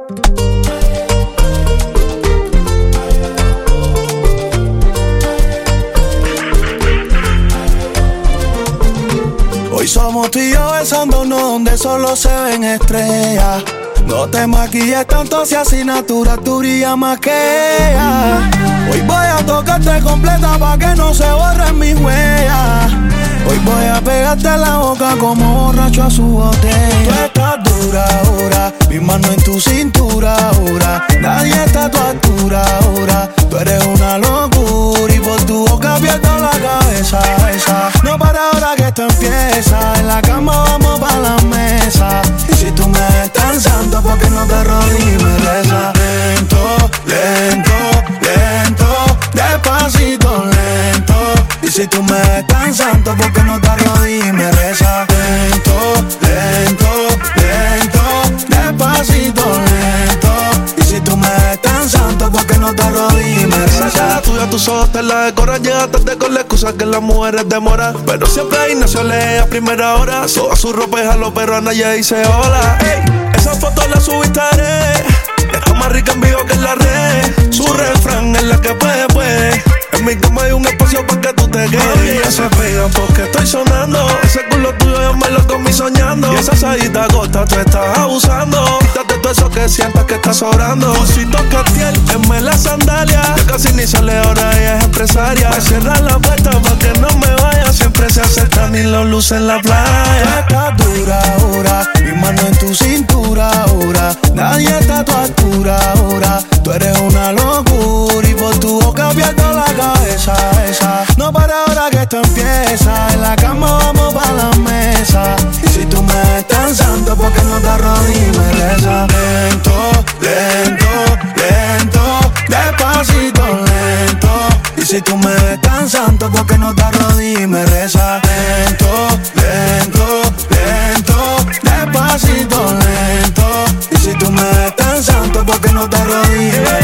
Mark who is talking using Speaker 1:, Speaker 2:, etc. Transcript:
Speaker 1: Hoy somos tú y yo besándonos donde solo se ven estrellas. No te maquilles tanto, si asignatura tú brillas más que ella. Hoy voy a tocarte completa pa' que no se borren mis huellas. Hoy voy a pegarte en la boca como borracho a su botella. Tú estás dura ahora, mi mano en tu cintura ahora. Nadie está a tu altura ahora. Tú eres una locura y por tu boca pierdo la cabeza. No para ahora que esto empieza. En la cama vamos pa' la mesa. Y si tú me ves tan santo, ¿por qué no te arrodillas y me rezas? Lento, lento, lento, despacito, lento. Y si tú me ves tan santo, ¿por qué no te arrodillas y me rezas? Lento, lento, lento, despacito, lento. Y si tú me ves tan santo, ¿por qué no te arrodillas y me rezas?
Speaker 2: La tuya, tus ojos te la decoran. Llegaste con la excusa que las mujeres demoran. Pero siempre hay nació a primera hora. Soba su ropa y jalo, pero a nadie dice hola. Ey, esa foto la subiste a red. Está más rica en vivo que en la red. Su refrán es la que puede. En mi cama hay un espacio para que tú te quedes. Ella se pega porque estoy sonando. Ese culo tuyo yo me lo comí soñando. Y esa sayita gota tú estás abusando. Quítate todo eso que sientas que estás sobrando. Busito Cartier, enme la sandalia. Ya casi ni sale ahora, ella es empresaria. Me cierra la puerta para que no me vaya. Siempre se acercan y lo luce en la playa.
Speaker 1: Estás dura ahora, mi mano en tu cintura ahora. Nadie está a tu altura ahora. Tú eres una locura y por tu boca pierdo la cabeza. No para ahora que esto empieza. En la cama vamos pa' la mesa. Y si tú me ves tan santo, ¿por qué no te arrodillas y me rezas? Lento, lento, lento, despacito, lento. Y si tú me ves tan santo, ¿por qué no te arrodillas y me rezas? Lento, lento, lento, despacito, lento. Y si tú me ves tan santo, ¿por qué no te arrodillas y me rezas?